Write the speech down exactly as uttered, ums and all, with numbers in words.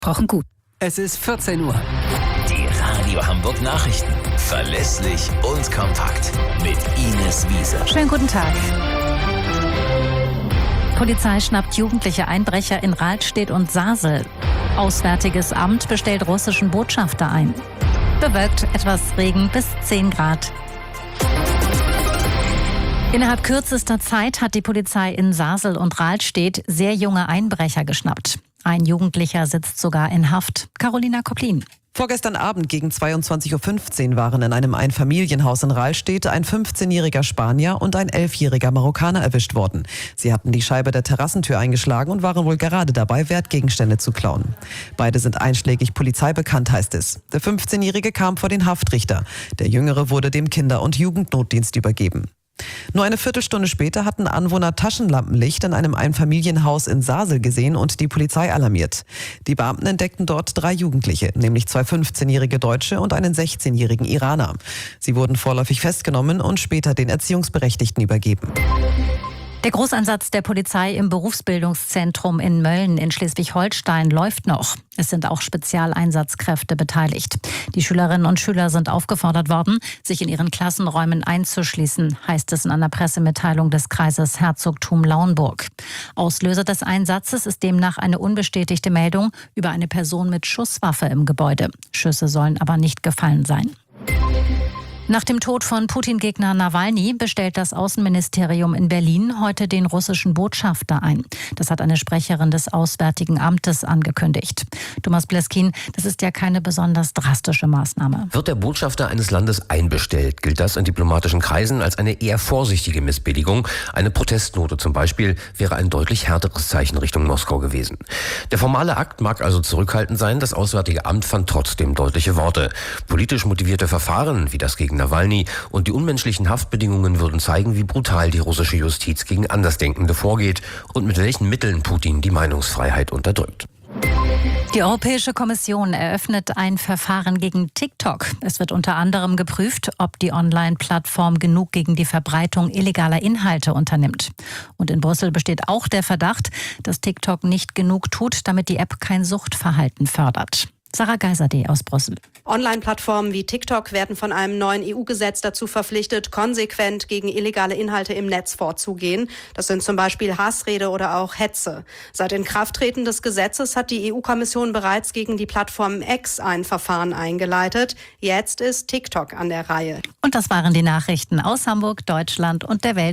Brauchen gut. Es ist vierzehn Uhr. Die Radio Hamburg Nachrichten. Verlässlich und kompakt. Mit Ines Wiese. Schönen guten Tag. Polizei schnappt jugendliche Einbrecher in Rahlstedt und Sasel. Auswärtiges Amt bestellt russischen Botschafter ein. Bewölkt, etwas Regen bis zehn Grad. Innerhalb kürzester Zeit hat die Polizei in Sasel und Rahlstedt sehr junge Einbrecher geschnappt. Ein Jugendlicher sitzt sogar in Haft. Carolina Koplin. Vorgestern Abend gegen zweiundzwanzig Uhr fünfzehn waren in einem Einfamilienhaus in Rahlstedt ein fünfzehnjähriger Spanier und ein elfjähriger Marokkaner erwischt worden. Sie hatten die Scheibe der Terrassentür eingeschlagen und waren wohl gerade dabei, Wertgegenstände zu klauen. Beide sind einschlägig Polizei bekannt, heißt es. Der fünfzehnjährige kam vor den Haftrichter. Der Jüngere wurde dem Kinder- und Jugendnotdienst übergeben. Nur eine Viertelstunde später hatten Anwohner Taschenlampenlicht in einem Einfamilienhaus in Sasel gesehen und die Polizei alarmiert. Die Beamten entdeckten dort drei Jugendliche, nämlich zwei fünfzehnjährige Deutsche und einen sechzehnjährigen Iraner. Sie wurden vorläufig festgenommen und später den Erziehungsberechtigten übergeben. Der Großeinsatz der Polizei im Berufsbildungszentrum in Mölln in Schleswig-Holstein läuft noch. Es sind auch Spezialeinsatzkräfte beteiligt. Die Schülerinnen und Schüler sind aufgefordert worden, sich in ihren Klassenräumen einzuschließen, heißt es in einer Pressemitteilung des Kreises Herzogtum Lauenburg. Auslöser des Einsatzes ist demnach eine unbestätigte Meldung über eine Person mit Schusswaffe im Gebäude. Schüsse sollen aber nicht gefallen sein. Nach dem Tod von Putin-Gegner Nawalny bestellt das Außenministerium in Berlin heute den russischen Botschafter ein. Das hat eine Sprecherin des Auswärtigen Amtes angekündigt. Thomas Bleskin, das ist ja keine besonders drastische Maßnahme. Wird der Botschafter eines Landes einbestellt, gilt das in diplomatischen Kreisen als eine eher vorsichtige Missbilligung. Eine Protestnote zum Beispiel wäre ein deutlich härteres Zeichen Richtung Moskau gewesen. Der formale Akt mag also zurückhaltend sein, das Auswärtige Amt fand trotzdem deutliche Worte. Politisch motivierte Verfahren, wie das gegen Nawalny und die unmenschlichen Haftbedingungen würden zeigen, wie brutal die russische Justiz gegen Andersdenkende vorgeht und mit welchen Mitteln Putin die Meinungsfreiheit unterdrückt. Die Europäische Kommission eröffnet ein Verfahren gegen TikTok. Es wird unter anderem geprüft, ob die Online-Plattform genug gegen die Verbreitung illegaler Inhalte unternimmt. Und in Brüssel besteht auch der Verdacht, dass TikTok nicht genug tut, damit die App kein Suchtverhalten fördert. Sarah Geiserde aus Brüssel. Online-Plattformen wie TikTok werden von einem neuen E U-Gesetz dazu verpflichtet, konsequent gegen illegale Inhalte im Netz vorzugehen. Das sind zum Beispiel Hassrede oder auch Hetze. Seit Inkrafttreten des Gesetzes hat die E U-Kommission bereits gegen die Plattform X ein Verfahren eingeleitet. Jetzt ist TikTok an der Reihe. Und das waren die Nachrichten aus Hamburg, Deutschland und der Welt.